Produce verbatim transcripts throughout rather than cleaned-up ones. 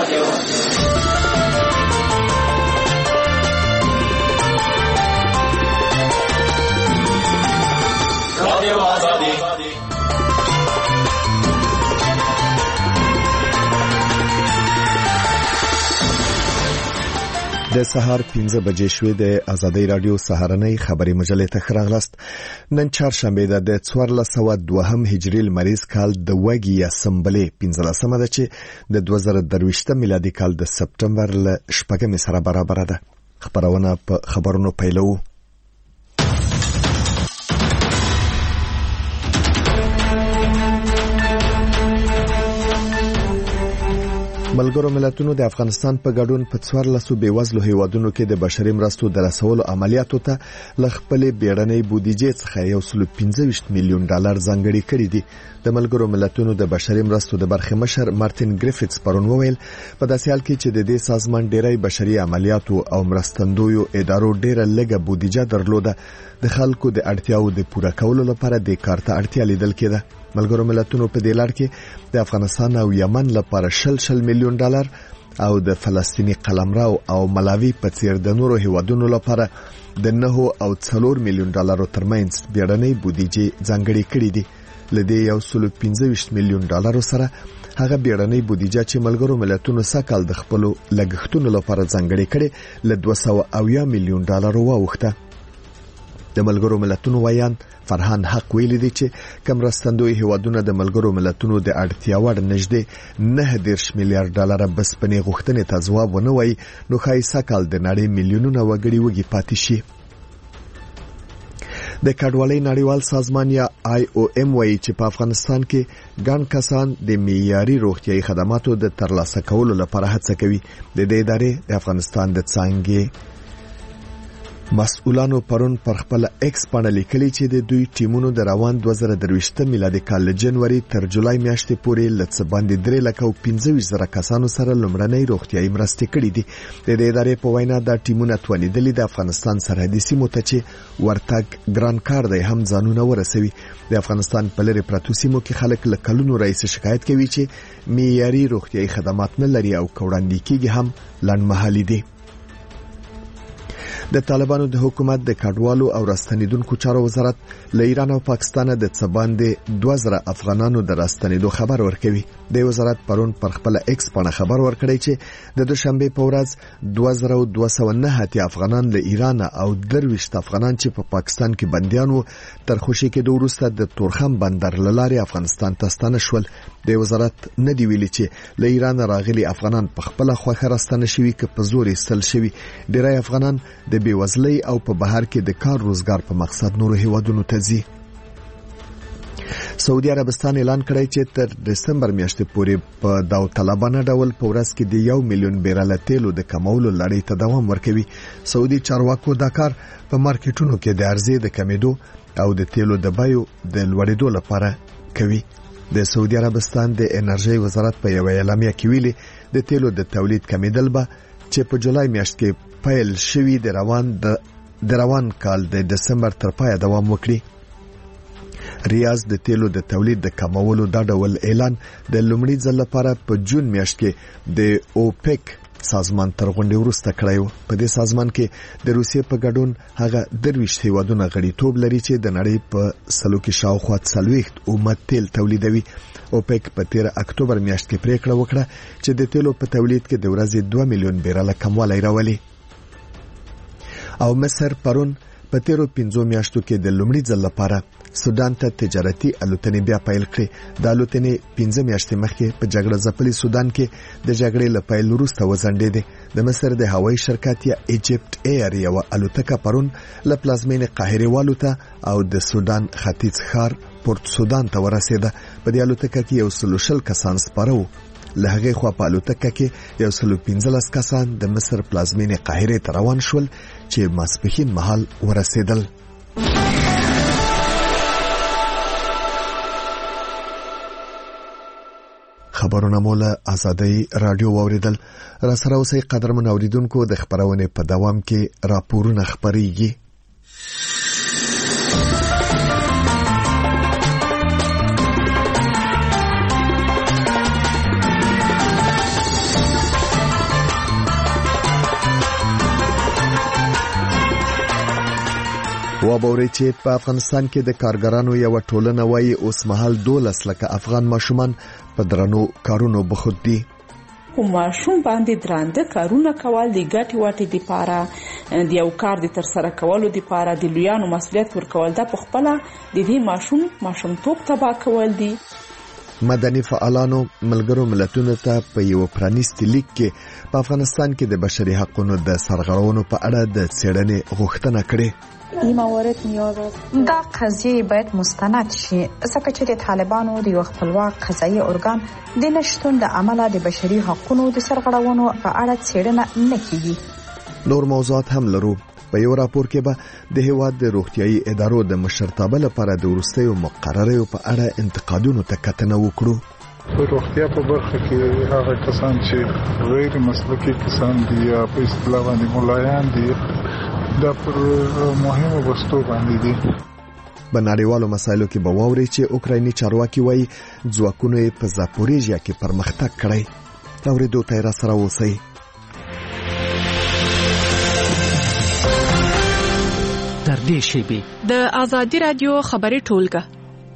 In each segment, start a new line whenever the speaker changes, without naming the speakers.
رادیو رادیو آزادی
د سهار پنځه بجې شوې د ازادۍ رادیو سهارنۍ خبري مجلې ته خراغلاست. نن چهارشنبه ده د څوارلس سوه دوهم هجري لمریز کال د وګي یا سمبلې پنځلسمه ده چې د دوه زره درویشتم میلادي کال د سپټمبر ل شپږمې سره برابر ده. خبرونه په خبرونو پیلو. ملګرو ملتونو د افغانستان په ګډون په څوارلسو بیوزلو هیوادونو کې د بشري مرستو د رسولو عملیاتو ته ل خپل بیړنۍ بودیجې څخه یو سل پنځه ویشت میلیون ډالر ځانګړي کړي دي. د ملګرو ملتونو د بشري مرستو د برخې مشر مارټین ګریفټس پرون وویل په داسې حال کې چې د دې سازمان ډیری بشري عملیاتو او مرستندویو ادارو ډیره لږه بودیجه درلوده، د خلکو د اړتیاو د پوره کولو لپاره د کار ته اړتیا لیدل کېده. ملګرو ملتونو په دې لړ کې د افغانستان او یمن لپاره شل شل میلیون ډالر او د فلسطینی قلمرو او ملاوی په څیر د نورو هیوادونو لپاره د نه او څلور میلیون ډالرو ترمنځ بیړنۍ بودیجې ځانګړې کړې دي. لدې یو سل پنځه ویشت میلیون ډالرو سره هغه بیړنۍ بودیجه چې ملګرو ملتونو سکهال د خپل لګښتونو لپاره ځانګړې کړې ل دوه سوه اویا میلیون ډالرو واوښته. د ملګرو ملتونو ویان فرهان حق ویل دي چې کم راستندوی هیوادونه د ملګرو ملتونو د اړتیا وړ نږدې نه دیرش میلیارډ ډالر بسپنې غوښتنې ته ځواب ونه وایي نو ښایي سکهال د نړۍ میلیونونه وګړي وږي پاتې شي. د کډوالۍ نړیوال سازمان یا آی او ام وایي چې په افغانستان کې ګڼ کسان د معیاري روغتيایي خدماتو د ترلاسه کولو لپاره هڅه کوي. د دې ادارې د افغانستان د څانګې مسؤلانو پرون پر خپل ایکس باندې لیکلي چې د دوی ټیمونو د روان دوه زره درویشتم میلادي کال له جنوري تر جولای میاشتې پورې لڅ باندې درې لک او پنځه ویشت زره کسانو سره لمړنۍ روغتيایي مرستې کړې دي. د دې ادارې په وینا دا ټیمونه توانیدلي د افغانستان سرحدي سیمو ته چې ورتګ ګران کار دی هم ځانونه ورسوي. د افغانستان په لری پراتو سیمو کې خلک له کلونو راځي شکایت کوي چې معیاري روغتيایي خدمات نه لري او کوړاندې کیږي هم لنډمهالي دي. د طالبانو د حکومت د کډوالو او راستنیدونکو چارو وزارت له ایران او پاکستان د څباندې دوه زره افغانانو د راستنیدو خبر ورکوي. د وزارت پرون پر خپل ایکس باندې خبر ورکړی چې د دوشنبه په ورځ دوه زره دوه سوه نه اتیا افغانان له ایران او درویشت افغانان چې په پا پاکستان کې بنديان وو تر خوشي کې د وروسته د تورخم بندر لارې افغانستان ته ستانه شول. د وزارت نه دی ویلي چې له ایران راغلي افغانان په خپل خوخه راستنه شوي که په زور استل شوي. ډیری افغانان د بیوزلۍ او په بهر کې د کار روزګار په مقصد نورو هیوادونو ته ځي. سعودي عربستان اعلان کړی چې تر دسمبر میاشتې پورې په داوطلبانه ډول په ورځ کې د یو میلیون بیرل تیلو د کمولو لړۍ ته دوام ورکوي. سعودي چارواکو دا کار په مارکیټونو کې د عرضې د کمیدو او د تیلو د بیو د لوړېدو لپاره کوي. د سعودي عربستان د انرژي وزارت په یو اعلامیه کې ویلي د تیلو د تولید کمیدل به چې په جولای میاشت کې پیل شوی د روان د روان کال د دسمبر تر پایه دوام وکړي. ریاض د تیلو د تولید د کمولو دا ډول اعلان د لومړي ځل لپاره په جون میاشت کې د اوپک سازمان تر غونډې وروسته کړی و. په دې سازمان کې د روسیې په ګډون هغه درویشت هیوادونه غړیتوب لري چې د نړۍ په سلو کې شاوخوا څلوېښت اومه تیل تولیدوي. اوپک په تیر اکتوبر میاشت کې پریکړه وکړه چې د تیلو په تولید کې د ورځې دوه میلیون بیرله کموالی راولي. او مصر پرون په تیرو پنځو میاشتو کې د لومړي ځل لپاره سودان ته تجارتي الوتنې بیا پیل کړې. د الوتنې پنځه میاشتې مخکې په جګړه ځپلي سودان کې د جګړې له پیل وروسته وځنډېدې. د مصر د هوایي شرکت یا ایجپټ ایر یو الوتکه پرون له پلازمینې قاهرې والوته او د سودان ختیځ ښار پورت سودان ته ورسېده. په دې الوتکه کې یو سل شل کسان سپاره وو. له هغې خوا په الوتکه کې یو سل پنځلس کسان د مصر پلازمینې قاهرې ته روان شول چې ماسپښین مهال ورسېدل. خبرونه مولا ازادۍ رادیو واوریدل. را سره اوسئ قدرمن اوریدونکو، د خبرونې په دوام کې راپورونه خبريږي. وبوري چې په افغانستان کې د کارګرانو یو ټولنه وایي اوس مهال دولس لکه افغان ماشومان په درنو کارونو بوخت دي.
خو ماشوم باندې درانده کارونه کول د ګټې واټې دپاره د یو کار د ترسره کولو دپاره د لویانو مسؤلیت ورکول دا په خپله د دې ماشوم ماشومتوب تباه کول دي.
مدني فعالانو ملګرو ملتونو ته په یو پرانیستي لیک کې په افغانستان کې د بشري حقوقو د سرغړونو په اړه د څېړنې غوښتنه کړې.
این موارد نیاز است دا قضیه باید مستند شي ځکه چې د طالبانو د یو خپلواک قضایي ارګان د نشټون د عمله د بشري حقوقو د سرغړونو په اړه څېړنه نه کوي.
نور موضوعات هم لرو. په یو راپور کې به د هیواد د روغتیايي ادارو د مشرتابه لپاره د وروستیو مقررو په اړه انتقادونو ته کتنه وکړو.
په روغتیا په برخه کې هغه کسان چې غیر مسلکي کسان دي یا په اصطلاح باندې ملایان دي دا پر مهمه بستو باندې دي.
په نړیوالو مسایلو کې به واوري چې اوکرایني چارواکي وایي ځواکونو یې په زاپوریژیا کې پرمختګ کړی. دا ورېدو ته را سره اوسئ.
در دې شیبې د آزادي رادیو خبري ټولګه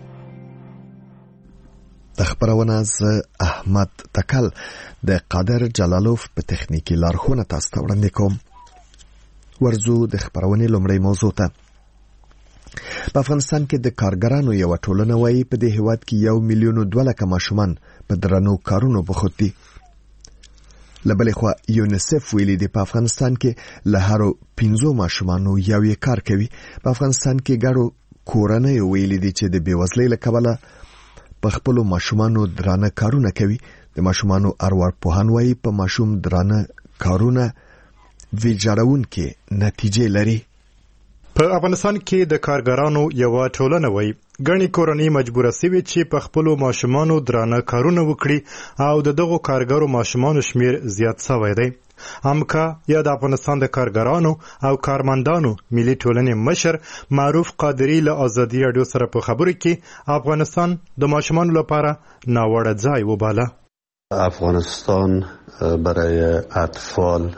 د خبرونه ز احمد تکل د قادر جلالوف په تخنیکی لارښوونه تاسو ته وړاندې کوم. ورزو د خبرونه لومړی موضوع ته. په افغانستان کې د کارګرانو یو ټولنه وایي په دې هیواد کې یو میلیون دوه لکه ماشومان په درنو کارونو بوخت دي. لبلې خوا یونیسف ویلي دی په افغانستان کې له هرو پنځو ماشومانو یو یې کار کوي. په افغانستان کې ګډو کورنۍ ویلي دي چې د بیوزلۍ له کبله په خپل ماشومانو درانه کارونه کوي. د ماشومانو ارواپوهان وایي په ماشوم درانه کارونه ویجاړونکې نتیجې لري.
په افغانستان کې د کارګرانو یو ټولنه وایي ګڼې کورنۍ مجبوره سوي چې په خپلو ماشومانو درانه کارونه وکړي او د دغو کارګرو ماشومانو شمیر زیات شوی دی. امکا یا د افغانستان د کارګرانو او کارمندانو ملي ټولنې مشر معروف قادری له آزادي رادیو سره په خبرو کې افغانستان د ماشومانو لپاره ناوړه ځای وباله.
افغانستان برای اطفال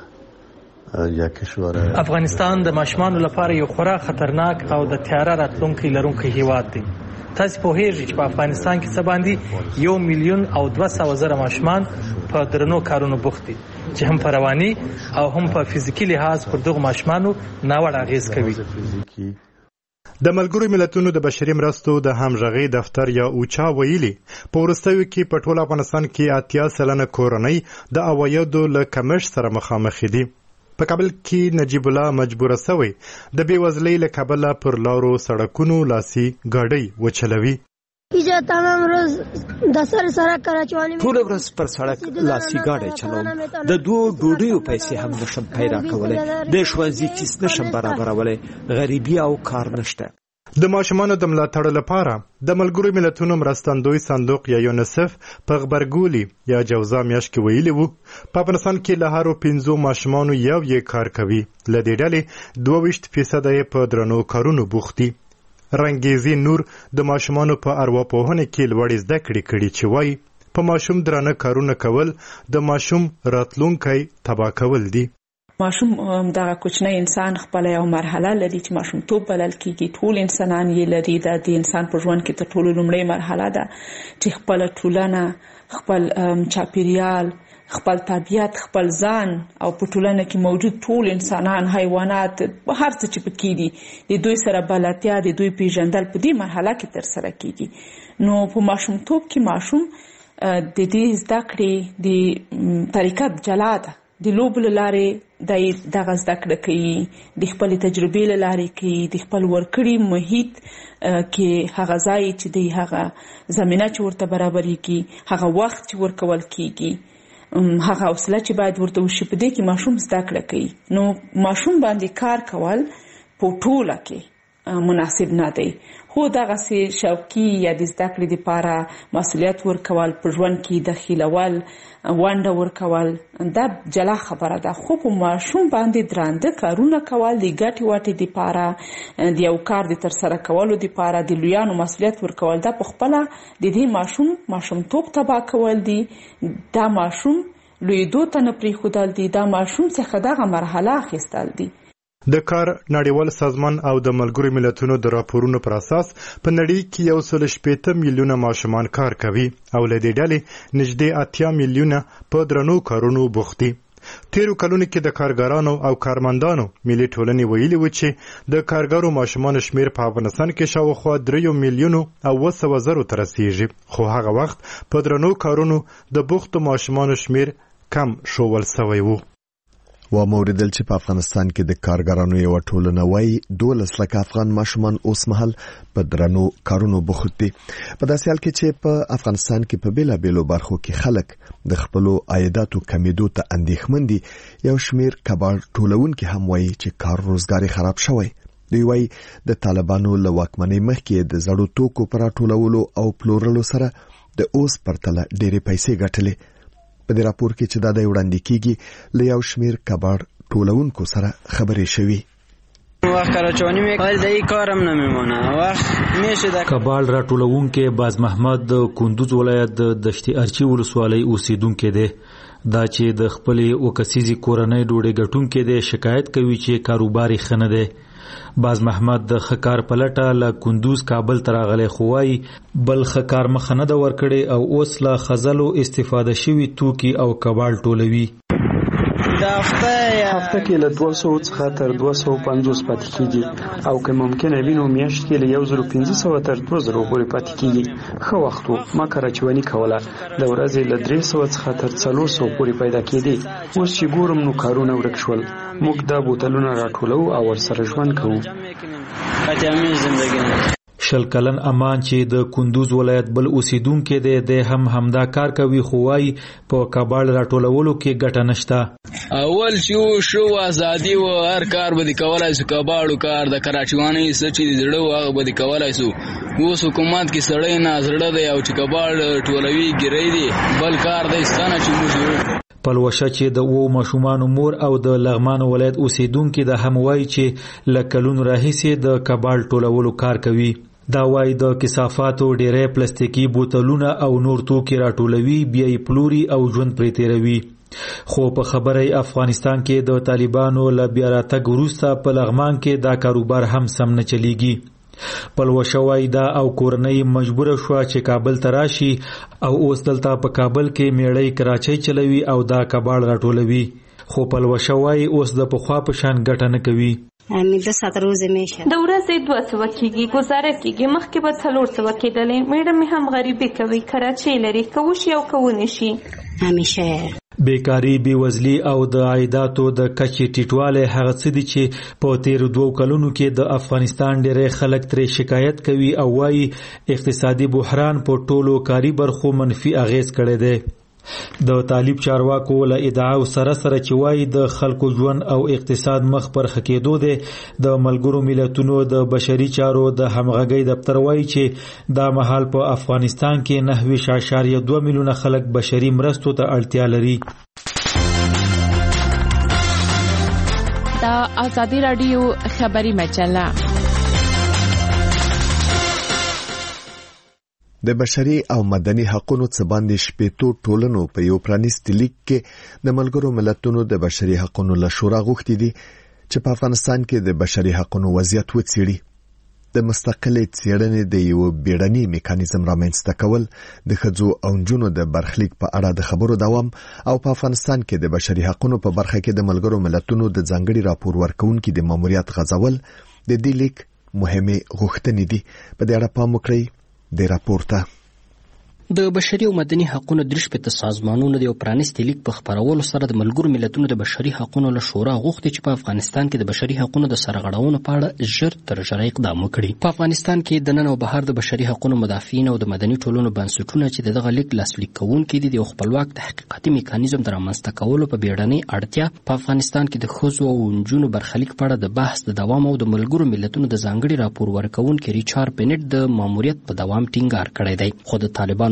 افغانستان د ماشومانو لپاره یو خورا خطرناک او د تیاره راتلونکي لرونکی هیواد دی. تاسو پوهیږئ چې په افغانستان کې څه باندې یو میلیون او دوه سوه زره ماشومان په درنو کارونو بوخت دي چې هم په رواني او هم په فزیکي لحاظ پر دغو ماشومانو ناوړه اغېز کوي.
د ملګرو ملتونو د بشري مرستو د همغږۍ دفتر یا اوچا ویلي په وروستیو کې په ټول افغانستان کې اتیا سلنه کورنۍ د عوایدو له کمښت سره مخامخ دي. په کابل کې نجیب الله مجبوره سوی د بیوزلۍ له کبله پر لارو سړکونو لاسي ګاډۍ وچلوي.
تمام روز د سر سره کراچوالي
ټول ورځ پر سړک لاسي ګاډۍ چلوم. د دوه ډوډیو پیسې هم نشم پیدا کولای. د ښوونځي فیس نشم برابرولای. غریبي او کار نشته.
د ماشومانو د ملاتړ لپاره د ملګرو ملتونو مرستندوی صندوق یا یونیسف په غبرګولي یا جوزا میاشت کې ویلي وو په افغانستان کې له هرو پنځو ماشومانو یو یې کار کوي. له دې ډلې دوه ویشت فیصده یې په درنو کارونو بوخت دي. رنګیزي نور د ماشومانو په ارواپوهنه کې لوړې زده کړې کړي چې وایي په ماشوم درانه کارونه کول د ماشوم راتلونکی تباه کول دي.
ماشوم دغه کوچنی انسان خپل یو مرحله لري چې ماشومتوب بلل کېږي. ټول انسانان یې لري. دا د انسان په ژوند کې تر ټولو لومړۍ مرحله ده چې خپل ټولنه، خپل چاپیریال، خپل طبیعت، خپل ځان او په ټولنه کې موجود ټول انسانان، حیوانات، هر څه چې پکې دي د دوی سره بلدتیا، د دوی پیژندل په دې مرحله کې ترسره کېږي. نو په ماشومتوب کې ماشوم د دې زده کړې د طریقه جلا ده. د لوبو له لارې دغه زده کړه کوي، د خپل تجربې له لارې کوي، د خپل ورکړي محیط کې هغه ځای چې دی، هغه زمینه چې ورته برابرېږي، هغه وخت چې ورکول کېږي، هغه حوصله چې باید ورته وشي، په دې کې ماشوم زده کړه کوي. نو ماشوم باندې کار کول په ټوله کې مناسب نه دی. خو دغسې شوقي یا د زده کړې دپاره مسؤلیت ورکول، په ژوند کې دخیلول، ونډه ورکول، دا جلا خبره ده. خو په ماشوم باندې درانده کارونه کول، د ګټې واټې دپاره، د یو کار د ترسره کولو دپاره د لویانو مسؤلیت ورکول، دا په خپله د دې ماشوم ماشومتوب تباه کول دي. دا ماشوم لویدو ته نه پرېښودل دي. دا ماشوم څخه دغه مرحله اخیستل دي.
د کار نړیوال سازمان او د ملګرو ملتونو د راپورونو پر اساس په نړۍ کې یو سل شپېته میلیونه ماشومان کار کوي او له دې ډلې نږدې اتیا میلیونه په درنو کارونو بوخت دي. تیرو کلونو کې د کارګرانو او کارمندانو ملي ټولنې ویلي و چې د کارګرو ماشومانو شمیر په افغانستان کې شاوخوا دریو میلیونو او اوه سوه زرو ته رسیږي، خو هغه وخت په درنو کارونو د بوختو ماشومانو شمیر کم شوول سوی و.
و موردل چې په افغانستان کې د کارګرانو یو ټولنه وای دولس لکه افغان ماشومان اوس مهال په درنو کارونو بوخت دي. په داسې حال کې چې په افغانستان کې په بیلا بیلو برخو کې خلک د خپلو عایداتو کمیدو ته اندېښمن دي، یو شمیر کباړ ټولونکي هم وایي چې کار روزګار خراب شوی. دوی وایي د طالبانو له واکمنۍ مخکې د زړو توکو پر راټولولو او پلورلو سره د اوس پرتله ډېرې پیسې ګټلې. په دې راپور کې چې دا د وړاندې کیږي له یو شمیر کباړ ټولونکو سره خبرې شوي.
وخت راچونی میکل دای کارم نمیمونه وخت میشه د
کباړ راټولونکو باز محمد د کندوز ولایت د دشت ارچی ولسوالۍ اوسیدونکو دی. دا چې د خپلې وکسیزي کورنۍ ډوډۍ ګټونکو دی شکایت کوي چې کاروبار یې ښه نه دی. باز محمد د خکار پلټه له کندوز کابل ته راغلی خو وایي بل خکار مخه نه ده ورکړې او اوس له خزلو استفاده شوي توکي او کباړ ټولوي.
هفته کې له دوه سوه څخه تر دوه سوه پنځوس پاتې کېږي او که ممکنه وي نو میاشت کې له یو زر پنځه سوه تر دوه زره پورې پاتې کېږي. ښه وخت و ما کراچونی کوله، د ورځې له درې سوه څخه تر څلور سوه پورې پیدا کېدې. اوس چې ګورم نو کارونه ورک شول. موږ دا بوتلونه راټولو او ورسره ژوند کوو.
شل کلن امان چې د کندوز ولایت بل اوسیدونکو دی د هم همدا کار کوي خو وايي په کباړ راټولولو کې ګټه نشته.
اول چې شو ازادي و هر کار به کولای سو، کباړو کار د کراچواني سچې زړه هغه به کولای سو. اوس حکومت کې سړی نه زړه دی او چې کباړ ټولوي ګری دی بل کار د استانه چې موږ
پلوشه چې د وو ماشومان مور او د لغمان ولایت اوسیدونکو د هم وایي چې لکلون راهیسه د کباړ ټولولو کار کوي. دا وایي د کثافاتو ډېرې پلاستیکي بوتلونه او نور توکي راټولوي بیا یې پلوري او ژوند پرې تیروي. خو په خبره افغانستان کې د طالبانو له بیا راتګ وروسته په لغمان کې دا کاروبار هم سم نه چلیږي. پلوشه وایي دا او کورنۍ مجبوره شوه چې کابل ته راشي او اوس دلته په کابل کې میړۍ کراچۍ چلوي او دا کباړ راټولوي. خو پلوشه وایي اوس د پخوا په شان ګټه نه کوي.
د ورځې دوه سوه کېږي، ګزاره کېږي، مخکې به څلور سوه کېدلې. میډم مې هم غریبي کوي، کراچۍ لري، که وشي او که ونه شي.
همیشه بیکاری، بیوزلی او د عایداتو د کچې ټیټوالی هغه څه دي چې په تیرو دوو کلونو کې د افغانستان ډېری خلک ترې شکایت کوي او وایي اقتصادي بحران په ټولو کاري برخو منفي اغیز کړی دی. د طالب چارواکو له ادعاو سره سره چې وایي د خلکو ژوند او اقتصاد مخ پر ښه کېدو دی، د ملګرو ملتونو د بشري چارو د همغږۍ دفتر وایي چې دا مهال په افغانستان کې نهه ویشت اعشاریه دوه میلیونه خلک بشري مرستو ته اړتیا لري.
د ازادي راډیو خبري مجله
د بشري او مدني حقوقو څخه باندې شپېتو ټولنو په یو پرانیستي لیک کې د ملګرو ملتونو د بشري حقوقو له شورا غوښتي دي چې په افغانستان کې د بشري حقوقو وضعیت وڅېړي. د مستقلې څېړنې د یو بیړني میکانیزم رامنځته کول، د ښځو او نجونو د برخلیک په اړه د خبرو دوام او په افغانستان کې د بشري حقوقو په برخه کې د ملګرو ملتونو د ځانګړي راپور ورکونکو د ماموریت غځول د دې لیک مهمه غوښتنې دي. په دې اړه پام وکړئ. د راپورته
د بشري او مدني حقوقو د شپږ سازمانونو د یو پرانیستي لیک په خبرولو سره د ملګرو ملتونو د بشري حقوقو له شورا غوښتي چې په افغانستان کې د بشري حقوقو د سرغړونو په اړه ژر تر ژره اقدام وکړي. په افغانستان کې د نن او بهر د بشري حقوقو مدافعین او د مدني ټولنو بنسټونه چې دغه لیک لاسلیک کوونکي دي د خپلواک تحقیقاتي میکانیزم د رامنځته کولو په بیړنۍ اړتیا په افغانستان کې د ښځو او نجونو برخلیک په اړه د بحث د دوام او د ملګرو ملتونو د ځانګړي راپور ورکونکي ریچارډ پینټ د ماموریت په دوام ټینګار کړی دی. خو د طالبانو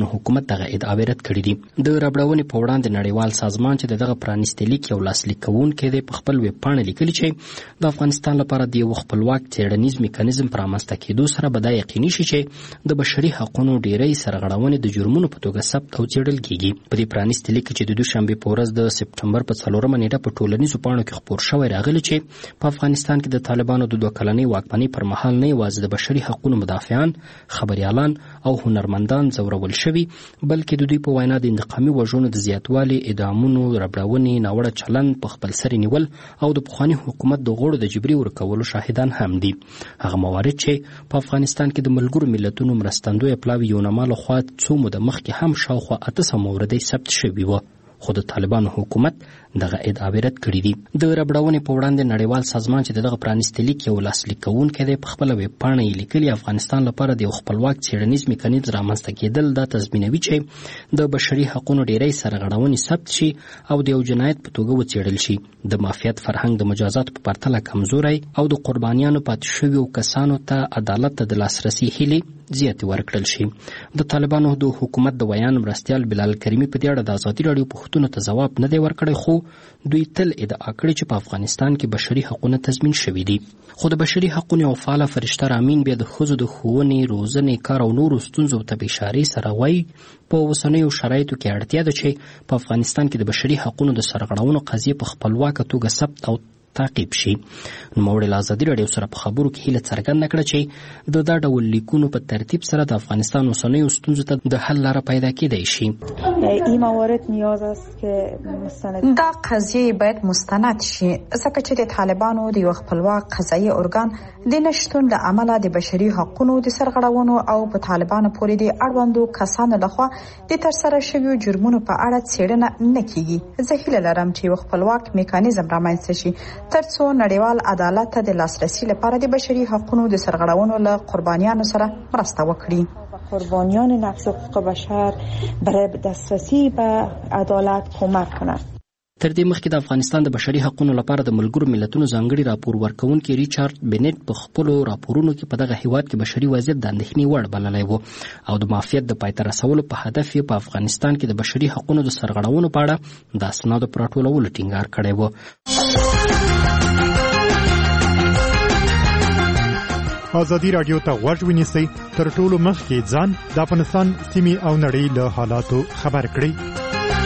طالبانو حکومت دغه ادعاوې رد کړي دي. د ربړونې په وړاندې نړیوال سازمان چې دغه پرانیستي لیک یو لاسلیک کوونکی دی په خپل ویب پاڼه لیکلي چې د افغانستان لپاره د یو خپلواک څېړنیز میکانیزم په رامنځته کېدو سره به دا یقیني شي چې د بشري حقونو ډیری سرغړونې د جرمونو په توګه ثبت او څېړل کیږي. په دې پرانیستي لیک چې د دوشنبې په ورځ د سپټمبر په څلورمه نیټه په ټولنیزو پاڼو کې خپور شوی راغلی چې په افغانستان کې د طالبانو د دوه کلنۍ واکمنۍ پر مهال نه یوازې د بشري حقونو مدافعان، خبریالان او هنرمندان ځورول شوي، بلکې د دوی په وینا د انتقامي وژنو د زیاتوالي، اعدامونو، ربړونې، ناوړه چلند، په خپل سر نیول او د پخواني حکومت د غړو د جبري ورکولو شاهدان هم دي. هغه موارد چې په افغانستان کې د ملګرو ملتونو مرستندویه پلاوي یونما لخوا څو موده مخکې هم شاوخوا اته سوه موردې ثبت شوي وو، خو د طالبانو حکومت دغه ادعاوې رد کړي دي. د ربړونې په وړاندې نړیوال سازمان چې دغه پرانیستي لیک یو لاسلیک کوونکی دی په خپله ویب پاڼه یې لیکلي افغانستان لپاره د یو خپلواک څېړنیز میکانیزم رامنځته کېدل دا تضمینوي چې د بشري حقونو ډیری سرغړونې ثبت شي او د یو جنایت په توګه وڅېړل شي. د مافیات فرهنګ د مجازاتو په پرتله کمزوری او د قربانیانو پاتې شویو کسانو ته عدالت ته د لاسرسي هیلې زیاتې ورکړل شي. د طالبانو د حکومت د ویان مرستیال بلال کریمي په دې اړه د ازادي راډیو پوښتنو ته ځواب نه دی ورکړی، خو دوی تل ادعا کړې چې په افغانستان کې بشري حقونه تضمین شوي دي. خو د بشري حقونو یو فعاله فرشته رامین بیا د ښځو د ښوونې، روزنې، کار او نورو ستونزو ته په اشارې سره وایي په اوسنیو شرایطو کې اړتیا ده چې په افغانستان کې د بشري حقونو د سرغړونو قضیې په خپلواکه توګه ثبت او تعقیب شي. نوموړي له ازادي راډیو سره په خبرو کې هیله څرګنده کړه چې د دا ډول لیکونو په ترتیب سره د افغانستان اوسنیو ستونزو ته د حل لاره پیدا کېدای شي.
این موارد نیاز است که مستند دا قضیه باید مستند شي، ځکه چې د طالبانو د یو خپلواک قضایي ارګان د نشتون له امله د بشري حقونو د سرغړونو او په طالبانو پورې د اړوندو کسانو لخوا د ترسره شویو جرمونو په اړه څېړنه نه کیږي. زه هیله لرم چې یو خپلواک میکانیزم رامنځته شي ترڅو نړیوال عدالت ته د لاسرسي لپاره د بشري حقونو د سرغړونو له قربانیانو سره مرسته وکړي. قربانیان نقض حقوق بشر برای دسترسی به عدالت کمک کنند.
تر دې مخکې د افغانستان د بشري حقونو لپاره د ملګرو ملتونو ځانګړي راپور ورکوونکي ریچارډ بینټ په خپلو راپورونو کې په دغه هیواد کې بشري وضعیت د اندېښنې وړ بللی و او د معافیت د پای ته رسولو په هدف یې په افغانستان کې د بشري حقونو د سرغړونو په اړه د اسنادو په راټولولو ټینګار کړی و.
ازادي راډیو ته غوږ ونیسئ، تر ټولو مخکې ځان د افغانستان سیمې او نړۍ له حالاتو خبر کړئ.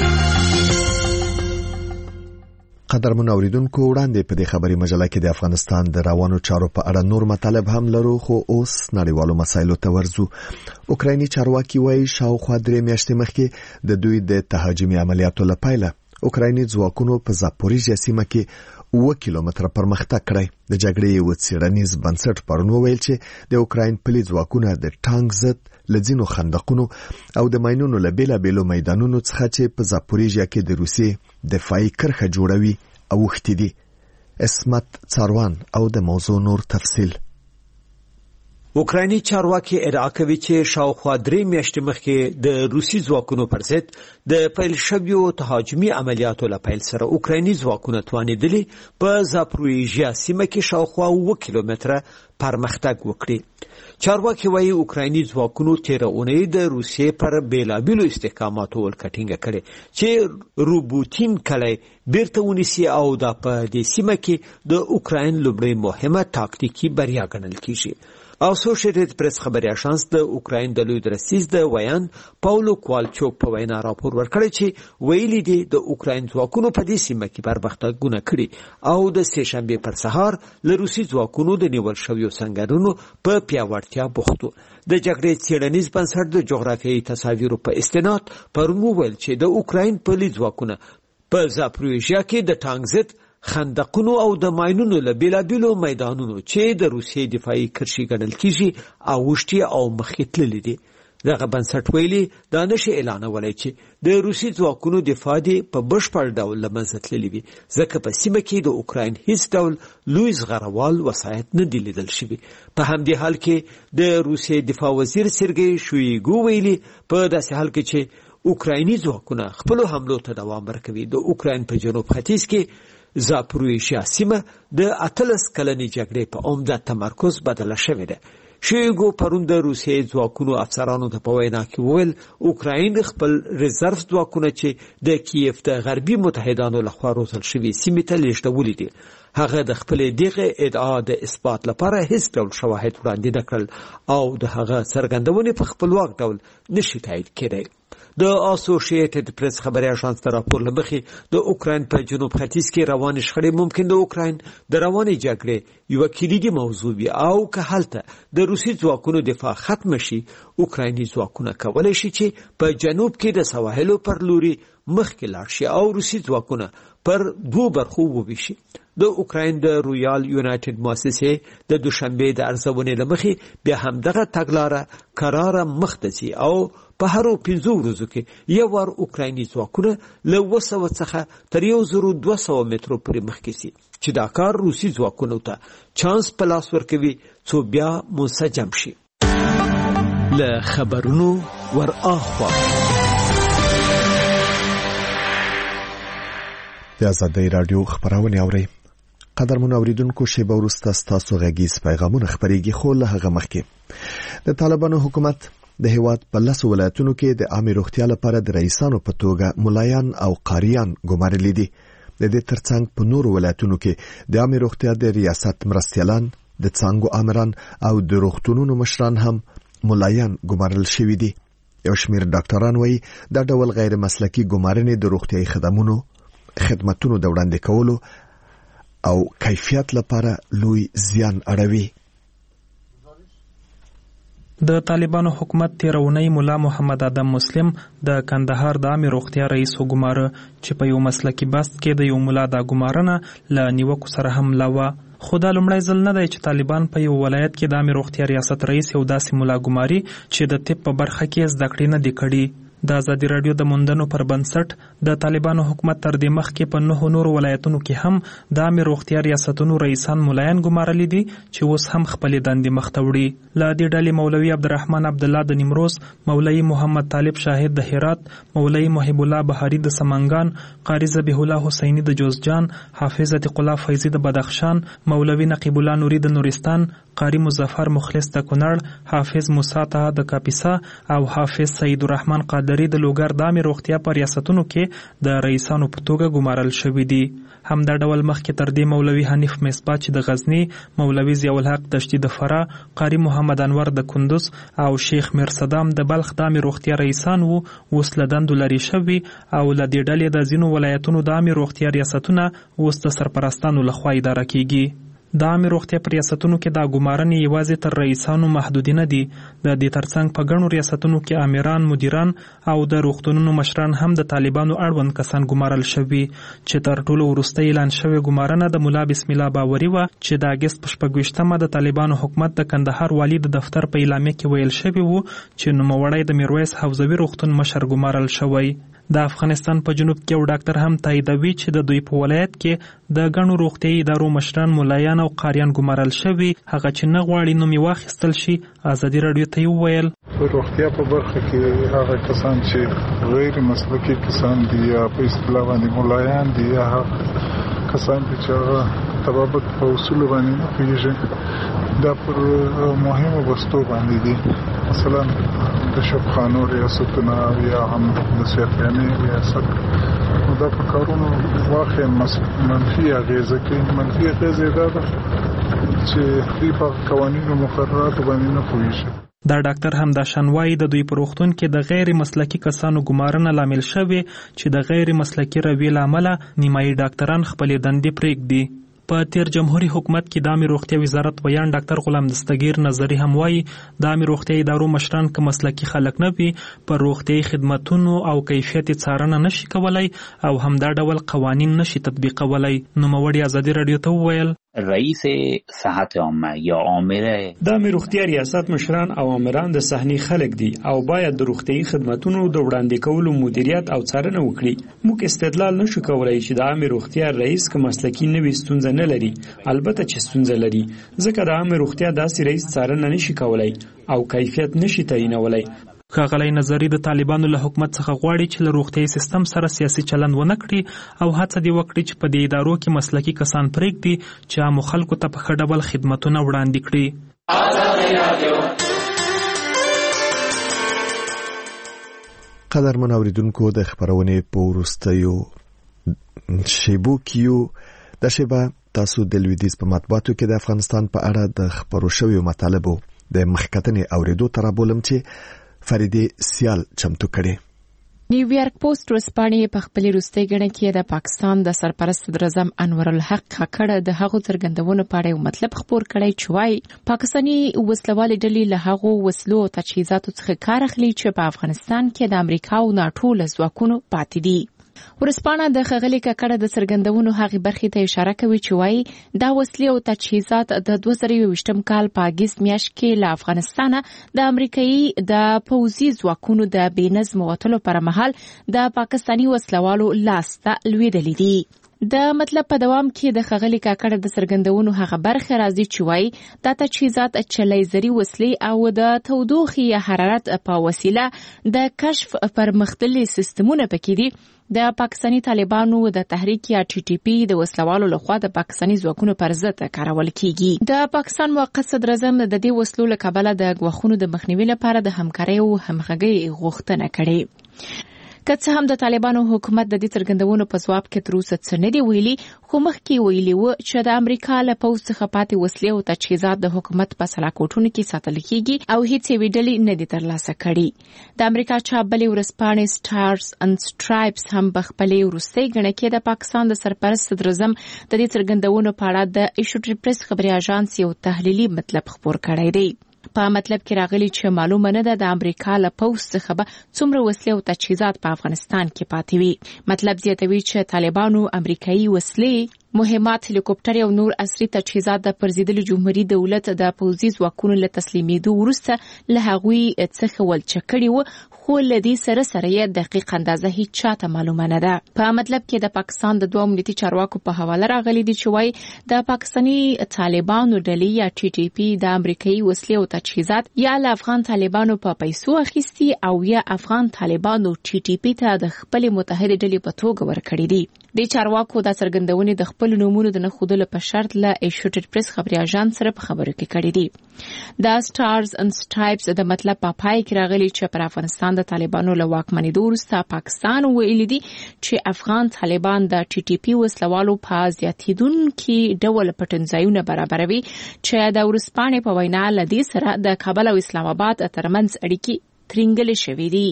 قدرمن اوریدونکو، وړاندې په دې خبري مجله کې د افغانستان د روانو چارو په اړه نور مطالب هم لرو، خو اوس نړیوالو مسایلو ته ورځو. اوکرایني چارواکي وایي شاوخوا درې میاشتې مخکې د دوی د تهاجمي عملیاتو له پیله اوکرایني ځواکونو په زاپوریژیا سیمه کې اوه کیلومتره پرمختګ کړی. د جګړې یو څېړنیز بنسټ پرون وویل چې د اوکراین پلي ځواکونه د ټانک ضد لځینو خندقونو او د ماینونو له بیلابیلو میدانونو څخه چې په زاپوریژیا کې د روسیې دفاعي کرښه جوړوي اوښتي دي. اسمت څاروان او د موضوع نور تفصیل.
اوکرایني چارواکي ادعا کوي چې شاوخوا درې میاشتې مخکې د روسي ځواکونو پر ضد د پیل شویو تهاجمي عملیاتو له پیل سره اوکرایني ځواکونه توانېدلي په زاپوریژیا سیمه کې شاوخوا اوه کیلومتره پرمختګ وکړي. چارواکي وایي اوکرایني ځواکونو تیره اونۍ د روسیې پر بیلابیلو استحکاماتو ولکټینګه کړې چې روبوتین کلی بیرته ونیسي او دا په دې سیمه کې د اوکراین لومړی مهمه تاکتیکي بریا ګڼل کیږي. اسوسییټډ پریس خبري اژانس د اوکراین د لوی درسیز د ویان پاولو کوالچوک په وینا راپور ورکړی چې ویلي دی د اوکراین ځواکونو په دې سیمه کې پرمختګونه کړي او د سه شنبه پر سهار له روسي ځواکونو د نیول شویو سنگرونو په پیاوړتیا بوختو. د جګړې څېړنیز بنسټ د جغرافیایي تصاویرو په استناد پرون وویل چې د اوکراین پلي ځواکونه په زاپوریژیا کې د ټانک ضد خندقونو او د ماینونو له بیلابیلو میدانونو چې د روسیې دفاعي کرښې ګڼل کیږي اوښتي او مخکې تللي دي. دغه بنسټ ویلي دا نشي اعلانولی چې د روسي ځواکونو دفاع دې په بشپړ ډول له منځه تللي وي، ځکه په سیمه کې د اوکراین هیڅ ډول لوی زغروال وسایط نه دي لیدل شوي. په همدې حال کې د روسیې دفاع وزیر سرګی شویګو ویلي په داسې حال کې چې اوکرایني ځواکونه خپلو حملو ته دوام ورکوي، د اوکراین په جنوب ختیځ کې زاپوریژیا سیمه د اتلس کلنې جګړې په عمده تمرکز بدله شوې ده. شویګو پرون د روسیې ځواکونو افسرانو ته په وینا کې وویل اوکراین خپل ریزرو ځواکونه چې د کیف د غربي متحدانو لخوا روزل شوي سیمې ته لیږدولي دي. هغه د خپلې دغه ادعا د اثبات لپاره هیڅ ډول شواهد وړاندې نه کړل او د هغه څرګندونې په خپلواک ډول نشي تایید کېدی. د اسوسییټډ پریس خبري اژانس تر راپور لمخې د اوکراین په جنوب ختیځ کې روان شخړې ممکن د اوکراین د رواني جګړې یو کلیدي موضوع وي او که هلته د روسي ځواکونو دفاع ختم شي اوکرایني ځواکونه کولای شي چې په جنوب کې د سواحلو پر لوري مخکې لاړ شي او روسي ځواکونه پر دوه برخو وویشي. د اوکراین د رویال یونایټډ مؤسسې د دوشنبه د ارزونې لمخې بیا هم دغه تګلاره قراره مختصي او په هرو پنځو ورځو کې یو ور اوکرایني ځواکونه له اوه سوه څخه تر یو زر دوه سوه مترو پورې مخکې سي چې دا کار روسي ځواکونو ته چانس په لاس ورکوي څو بیا منسجم شي. له خبرونو ور اخوا
د آزادۍ رادیو خبرونه اوري. قدرمن اوریدونکو شیبه وروسته ستاسو غږیز پیغامونه خبرېږي خو له هغه مخکې د طالبانو حکومت د هیواد په لاسو ولایتونو کې د عامه روغتیا لپاره د رئیسانو په توګه ملایان او قاریان ګمارلي دي. د دې ترڅنګ په نورو ولایتونو کې د عامه روغتیا د ریاست مرستیالان د څنګهو امران او د روغتونونو مشران هم ملایان ګمارل شوي دي. یو شمېر ډاکټران وایي دا ډول غیر مسلکي ګمارنې د روغتیايي خدماتو خدماتونو د وړاندې کولو او کیفیت لپاره لوی زیان اړوي.
د طالبانو حکومت تیرونی مولا محمد ادم مسلم د کندهار د عامه روغتیا رئیس وګماره چې په یو مسلکي بست کې د یو مولا د ګمارنه ل نیوکو سره هم لاوه. خو دا لومړی ځل نه دی چې طالبان په یو ولایت کې د عامه روغتیا ریاست رئیس یو داسې مولا ګماري چې د طب په برخه کې زده کړې نه دي کړي. د آزادي رادیو د موندنو پر بنسټ د طالبانو حکومت تر دې مخکې په نهو نورو ولایتونو کې هم د عامه روغتیا ریاستونو رئیسان ملایان ګمارلي دي چې اوس هم خپلې دندې مخته وړي. له دې ډلې مولوي عبدالرحمن عبدالله د نیمروز، مولوي محمد طالب شاهد د هرات، مولوي محب الله بهاري د سمنګان، قاری ذبیح الله حسینی د جوزجان، حافظ عتیق الله فیضی د بدخشان، مولوي نقیب الله نوری د نورستان، قاری مظفر مخلص د کونړ، حافظ موسی طه د کاپیسا او حافظ سید الرحمن قادری د لوګر د عامه روغتیا په ریاستونو کې د رئیسانو په توګه ګمارل شوي دي. همدا ډول مخکې تر دې مولوي حنیف مصباح چې د غزنی، مولوي ضیاء الحق دشتي د فرا، قاری محمد انور د کندوز او شیخ میر صدام د بلخ د عامه روغتیا رئیسان وو اوس له دندو لرې شوي او له دې ډلې د ځینو ولایتونو د عامه روغتیا ریاستونه اوس د سرپرستانو لخوا اداره کیږي. د عامه روغتیا په ریاستونو کې دا ګمارنې یوازې تر رئیسانو محدودې نه دي. د دې ترڅنګ په ګڼو ریاستونو کې امیران، مدیران او د روغتونونو مشران هم د طالبانو اړوند کسان ګمارل شوي چې تر ټولو وروسته اعلان شوې ګمارنه د مولا بسم الله باوري وه چې د اګست په شپږویشتمه د طالبانو حکومت د کندهار والي د دفتر په اعلامیه کې ویل شوي وو چې نوموړی د میرویس حوزوي روغتون مشر ګمارل شوی. د افغانستان په جنوب کې یو ډاکټر هم تاییدوي چې د دوی په ولایت کې د ګڼو روغتیايي ادارو مشران، ملایان او قاریان ګمارل شوي. هغه چې نه غواړي نوم یې واخیستل شي آزادي رادیو ته یې وویل
په روغتیا په برخه کې هغه کسان چې غیر مسلکي کسان دي یا په اصطلاح باندې ملایان دي یا کسان چې هغه طبابت په اصول باندې نه پوهېږي دا پر مهمو بستو باندې دي. مثلا د شفخانو ریاستونه یا هم د سیفیانې ریاست دا په کارونو واقع منفي اغیزه کوي. منفي اغیزه دا ده چې دوی په قوانینو مقرراتو باندې نه پوهېږي.
دا ډاکټر هم دا شانوایی د دوی په روغتون کې د غیر مسلکي کسانو ګمارنه لامل شوی چې د غیر مسلکي رویې له امله نیمایي ډاکټران خپلې دندې پرېږدي. په تیر جمهوریت حکومت کې د عامه روغتیا وزارت ویان ډاکټر غلام دستگیر نظری هم وایي د عامه روغتیا ادارو مشران که مسلکي خلک نه وي پر روغتیايي خدماتونو او کیفیت څارنه نشي کولای او همدا ډول قوانین نشي تطبیقولای. نوموړي آزادي رادیو ته وویل
رئیس صحت عامه یا آمر
د عامه روغتیا ریاست مشران او آمران د صحنې خلک دي او باید د روغتیايي خدماتونو د وړاندې کولو مدیریت او څارنه وکړي. موږ استدلال نشو کولای چې د عامه روغتیا رئیس که مسلکي نه وي ستونزه نه لري. البته چې ستونزه لري ځکه د عامه روغتیا داسې رئیس څارنه نشي کولای او کیفیت نشي تعیینولای.
ښاغلی نظري د طالبانو له حکومت څخه غواړي چې له روغتیايي سیستم سره سیاسي چلند ونه کړي او هڅه دې وکړي چې په دې ادارو کې مسلکي کسان پرېږدي چې عامو خلکو ته په ښه ډول خدمتونه وړاندې کړي.
قدرمن اوریدونکو د خبرونې په وروستیو شیبو کیو د شیبه تاسو د لویدیز په مطبوعاتو کې د افغانستان په اړه د خبرو شویو مطالبو د مخکتنې اوریدو ترابولم چې فریدې سیال چمتو کړي.
نیویارک پوسټ ورسپانې په خپل روستي غړي کې د پاکستان د سرپرست صدر اعظم انور الحق خکړه د هغو څرګندونو په اړه مطلب خبر کړی چې وايي پاکستاني وسلوال ډلې له هغو وسلو او تجهیزاتو څخه کار اخلي چې په افغانستان کې د امریکا او ناتو له ځواکونو پاتې دي. ورسپانه د خغلی ککړه د څرګندونو هغه برخې ته اشاره کوي چې وايي دا وسلې او تجهیزات د دوه زره یوویشتم کال په اگست میاشت کې له افغانستانه د امریکایي د پوځي ځواکونو د بېنظم وټلو پر مهال د پاکستاني وسلوالو لاس ته لوېدلې دي. د مطلب په دوام کې د خغلی ککړه د څرګندونو هغه برخه راځي چې وايي دا تجهیزات چې لیزري وسلې او د تودوخې حرارت په وسیله د کشف پر مختلفي سیستمونه پکې دي. د پاکستاني طالبانو د تحریک یا ټي ټي پی د وسلوالو لخوا د پاکستاني ځواکونو پر ضد کارول کیږي. د پاکستان موقت صدر اعظم د دې وسلو له کبله د غوښونو د مخنیوي لپاره د همکارۍ او همغږۍ غوښتنه کړې. که څه هم د طالبانو حکومت د دې څرګندونو په ځواب کې تر اوسه څه نه دی ویلي، خو مخکې ویلي و چې د امریکا له پوځ څخه پاتې وسلې او تجهیزات د حکومت په سلاکوټونو کې ساتل کیږي او هیڅ یوې ډلې نه دي ترلاسه کړي. د امریکا چاپ بلې ورځپاڼې سټارز اند سټرایپس هم په خپلې وروستۍ ګڼه کې د پاکستان د سرپرست صدر اعظم د دې څرګندونو په اړه د ایشوټر پریس خبري اژانس یو تحلیلي مطلب خبر کړی دی. په مطلب کې راغلي چې معلومه نه ده د امریکا له پوځ څخه به څومره وسلې او تجهیزات په افغانستان کې پاتې وي. مطلب زیاتوي چې طالبانو امریکایي وسلې، مهمات، هلیکوپټر او نور عصري تجهیزات د پرزیدلي جمهوریت دولت د پوځي ځواکونو له تسلیمېدو وروسته له هغوی څخه ولچ کړي وو، خو له دې سره سره یې دقیق اندازه هیڅ چاته معلومه نه ده. په مطلب کې د پاکستان د دوه امنیتي چارواکو په حواله راغلي دي چې وايي د پاکستاني طالبانو ډلې یا ټي ټي پی د امریکایي وسلې او تجهیزات یا له افغان طالبانو په پیسو اخیستي او یا افغان طالبانو ټي ټي پی ته د خپل متحد ډلې په توګه ورکړي دي. د چارواکو د څرګندونې د خپل نومونو د نه خودلو په شرط له ایشوټر پریس خبري اژانس سره په خبرو کې کړي دي. د سټارز اند سټرایپس د مطلب په پای کې راغلي چې پر افغانستان د طالبانو له واکمنېدو وروسته پاکستان ویلي دي چې افغان طالبان د ټي ټي پی وسلوالو په زیاتیدونکي ډول پټنځایونه برابروي چې د ورسپانې په وینا له دې سره د کابل او اسلام آباد ترمنځ اړیکې ترنګلې شوې دي.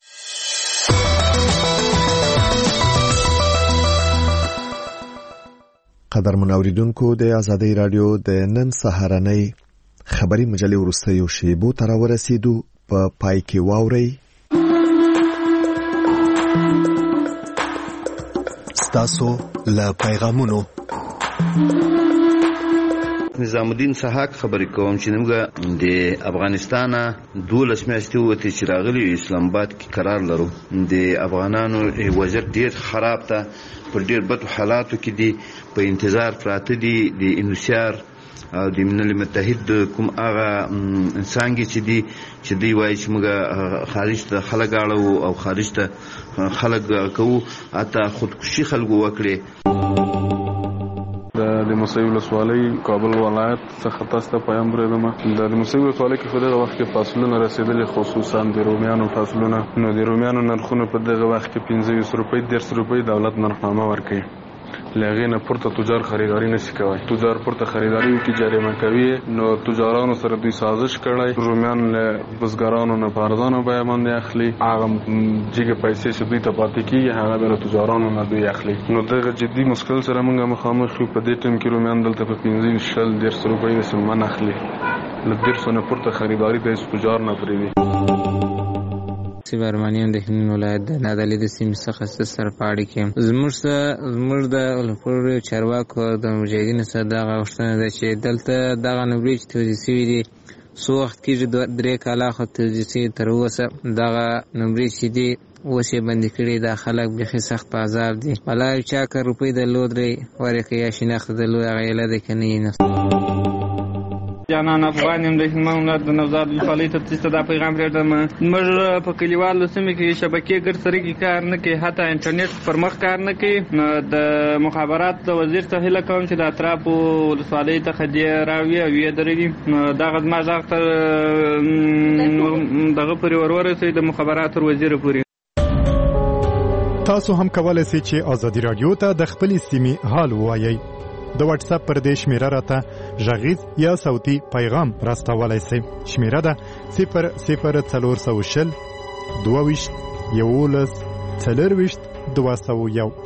قدرمن اوریدونکو د آزادۍ رادیو د نن سهارنۍ خبری مجلې ورستیو شیبو تر ورسېدو په پای کې واوري ستاسو له پیغامونو.
نظام الدین صحاق خبرې کوم چې موږ د افغانستان دولس میاشتې وته چې راغلي اسلام آباد کې قرار لرو. د افغانانو وضعیت ډیر خراب ده، پر ډیر بد حالاتو کې دي، په انتظار پراته دي د انوسیار او د ملل متحد کوم هغه انسانګي چې دي چې دی وایي چې موږ خارج ته خلک اړو او خارج ته خلک کوو، اته خودکشي خلکو وکړي.
د موسوي ولسوالۍ کابل ولایت څخه تاسو ته پیغام درلودم. د موسوي ولسوالۍ کې په دغه وخت کې فاصلونه رسیدلې، خصوصا د رومیانو فاصلونه. نو د رومیانو نرخونه په دغه وخت کې پنځه سوه روپۍ ډېر روپۍ دولت نرخنامه ورکوي. لغې نه پورته تجار خریداري نشي کوي. تجار پورته خریداري وکړي جریمه کوي. نو تجارانو سره دوی سازش کړی، رومیان له بزګرانو نه په ارزانه بیه باندې اخلي. هغه جګه پیسې چې دوی ته پاتې کېږي هغه به له تجارانو نه دوی اخلي. نو دغه جدي مشکل سره موږ مخامخ یو. په دې ټیم کې رومیان دلته په پنځه شل ډېر روپۍ د سلمان اخلي. له ډېر څه نه پورته خریداري د تجار نه پرېږدي.
برمانیان د هلمند ولایت د نادعلي د سیمې څخه سره په اړه کې زموږ سره زموږ د لپاره چارواکو د مجاهدینو سره دغه غوښتنه ده چې دلته دغه نوبري چې توضیح شوي دي څو وخت کېږي درې کاله خو توضیح شوي تر اوسه دغه نوبري چې دي اوس یې بندي کړي. دا خلک بیخي سخت په عذاب دي. ولا چا که روپۍ درلود ری ورکړي یا شناخت درلود هغه یې له ده که نه یې نه.
جانان افغان یم د هلمند ولایت د نوزاد ولسوالۍ تفتیش ته دا پیغام پرېږدم. موږ په کلیوالو سیمو کې شبکې ګډ سرګي کار نه کوي، حتی انټرنیټ پر مخ کار نه کوي. د مخابرات د وزیر ته هیله کوم چې د اطرافو ولسوالۍ څخه دې راوي او یې درېږي دغه زما غږ ته دغه پورې ور ورسوي، د مخابراتو وزیر پورې.
تاسو هم کولای شئ چې ازادي رادیو ته د خپلې سیمې حال ووایئ. د واتس اپ پر دې شمیره راته غږیز یا صوتي پیغام راستولای شئ. شمیره ده صفر صفر څلور سوه شل دوه ویشت یولس څلور ویشت دوه سوه یو.